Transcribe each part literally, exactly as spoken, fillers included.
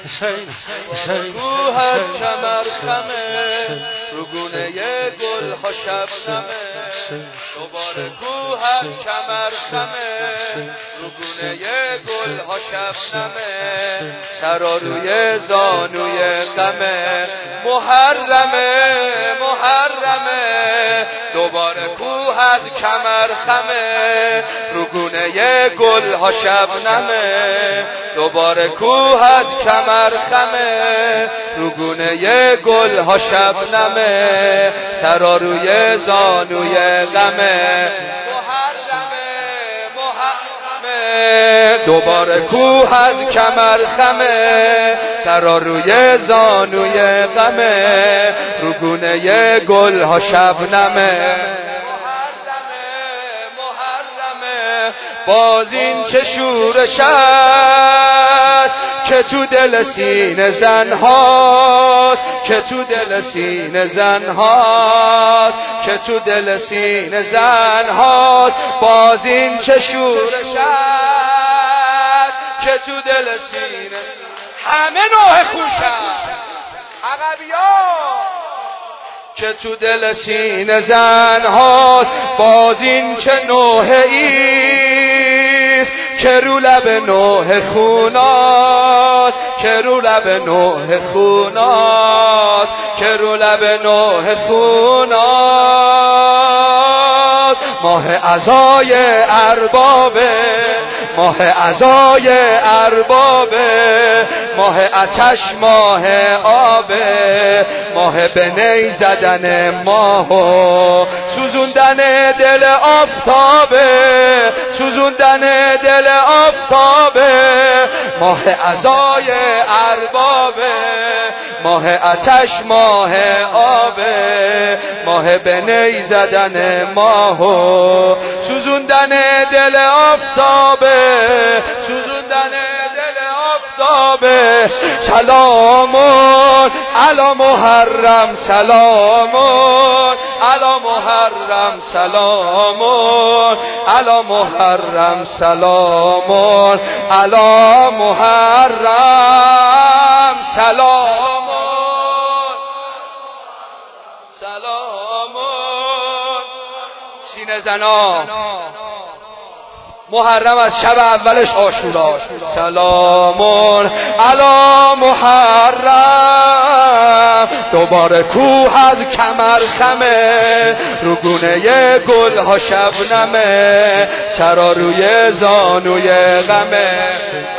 کوه از کمر خمه رو گونه گل ها شبنمه دوباره کوه از کمر خمه رو گونه گل ها شبنمه سرا روی زانوی غمه محرمه محرمه دوباره کوه از کمر خمه رو گونه گل ها شبنمه دوباره کوه از کمر خمه رو گونه گل ها شبنمه سرا روی زانوی غمه دوباره کوه از کمر خمه سرا روی زانوی غمه رو گونه گل ها شبنمه باز این چه شورش است که تو دل سینه زن هاست که تو دل سینه زن هاست که تو دل سینه زن هاست باز این چه شورش است که تو دل سینه همه نوع خوشم عقبیا که تو دل سینه زن هاست باز این چه نوعی که رو لب نوح خوناست که رو لب نوح خوناست که رو لب نوح خوناست ماه عزای اربابه ماه عزای اربابه ماه آتش ماه آبه ماه به نی زدن ماهو سوزوندن دل آفتابه سوزوندن دل آفتابه ماه عزای اربابه ماه آتش ماه آبه ماه به نی زدن ماهو سوزوندن دل آفتابه سوزوندن دل آفتابه سلامون علی محرم سلامون علی محرم سلامون علی محرم سلامون علی محرم سلامون سلامون سینه زنا محرم از شب اولش عاشورا سلامون علی محرم دوباره کوه از کمر خمه رو گونه گل ها شبنمه سرا روی زانوی غمه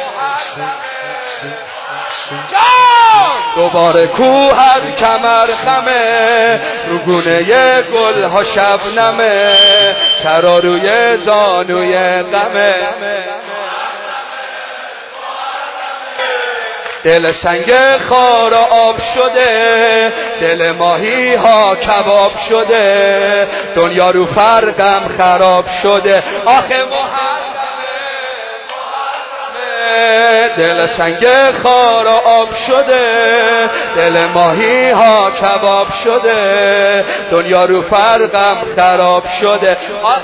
دوباره کوه از کمر خمه رو گونه گل ها شبنمه سرا روی زانوی غمه دل سنگ خار آب شده دل ماهی ها کباب شده دنیا رو فرقم خراب شده آخه محرمه دل سنگ خار آب شده دل ماهی ها کباب شده دنیا رو فرقم خراب شده آخه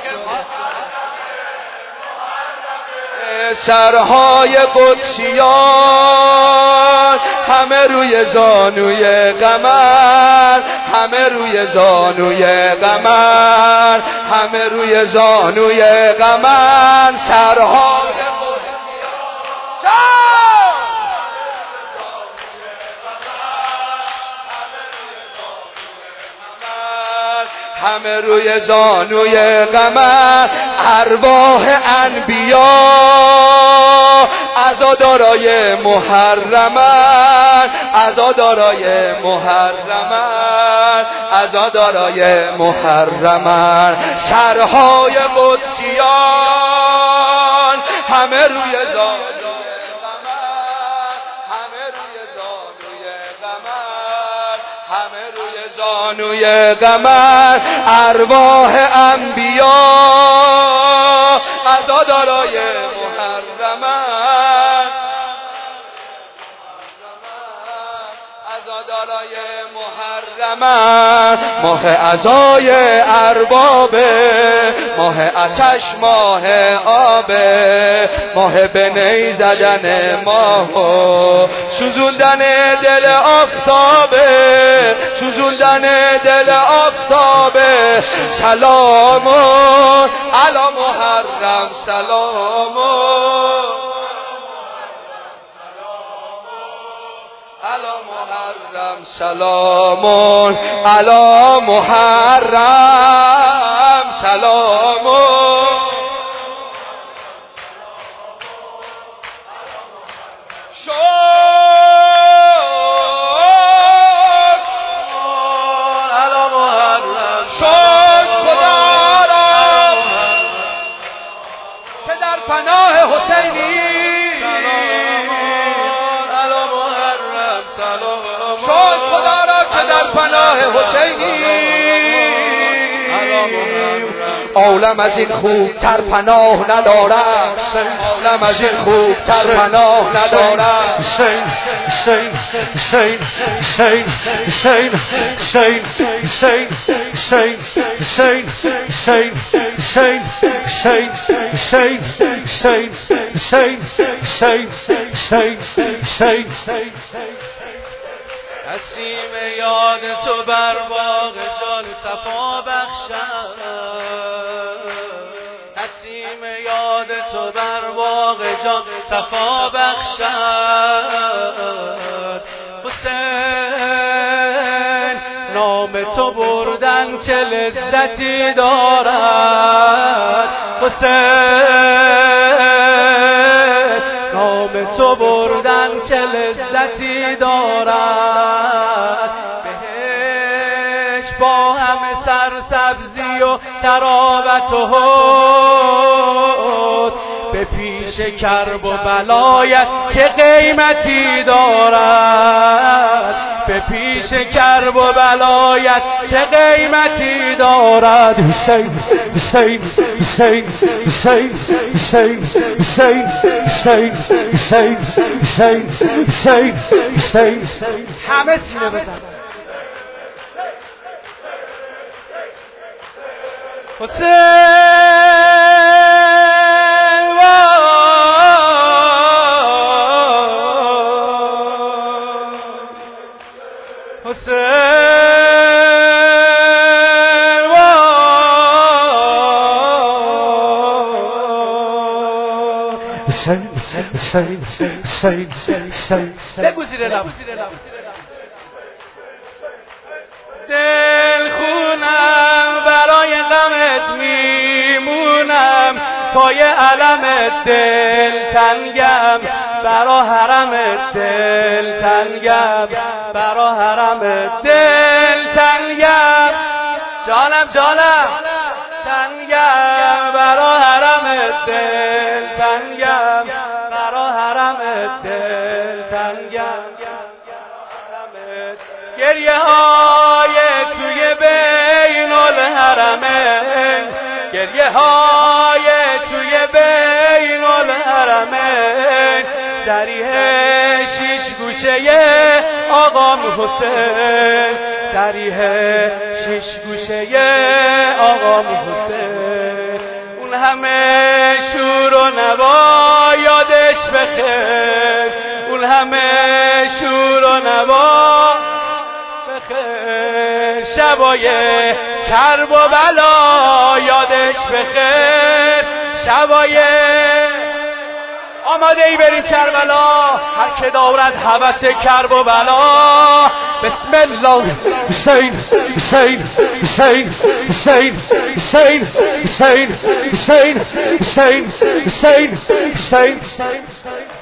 سرهای قدسیان همه روی زانوی قمر همه روی زانوی قمر همه روی زانوی قمر سرهای همه روی زانوی قمر ارواح انبیا عزادارای محرمن عزادارای محرمن عزادارای محرمن سرهای قدسیان همه روی زانوی همه روی زانوی قمر ارواح انبیا عزادارای محرمن عزادارای محرمن، ماه عزای اربابه، ماه آتش ماه آبه، ماه به نی زدن ماه، سوزوندن دل آفتابه، سوزوندن دل آفتابه. سلامون علی محرم، سلامون علی محرم، سلامون علی محرم، سلامون پناه حسینی، شاد خدا را که در پناه حسینی، عالم از این خوب تر پناه ندارد، عالم از این خوب تر پناه ندارد. حسین حسین حسین حسین حسین حسین حسین حسین حسین حسین حسین حسین حسین حسین حسین حسین حسین حسین نسیم یاد تو بر باغ جان صفا بخشد، نسیم یاد تو بر باغ جان صفا بخشد. حسین نام تو بردن چه لذتی دارد، حسین نام تو بردن چه لذتی دارد. بهش با همه سرسبزی و تراوت و حسن، به پیش کرب و بلایت چه قیمتی دارد، به پیش کرب و بلایت چه قیمتی دارد. حسین حسین حسین حسین حسین حسین حسین حسین حسین حسین حسین همه سینه بزن. حسین حسین حسین حسین حسین بگو زیر لب. دل خونم برای غمت میمونم، پای علمت دل تنگم، برا حرمت دل تنگم، برا حرمت دل تنگم، جانم جانم تنگم، برا حرمت دل تنگم، برا حرمت دل تنگم. گریه های توی بین الحرمین، گریه های توی بین الحرمین، دریه شیش گوشه آقا حسین، دریه شیش گوشه آقا حسین. اون همه شور و نوا یادش بخیر، اون همه شور و نوا بخیر، شبای کرب و بلا یادش بخیر، شبای آماده ای بریم کربلا، هر که دارد هوس کرب و بلا. بسم الله. حسین حسین حسین حسین حسین حسین حسین حسین حسین حسین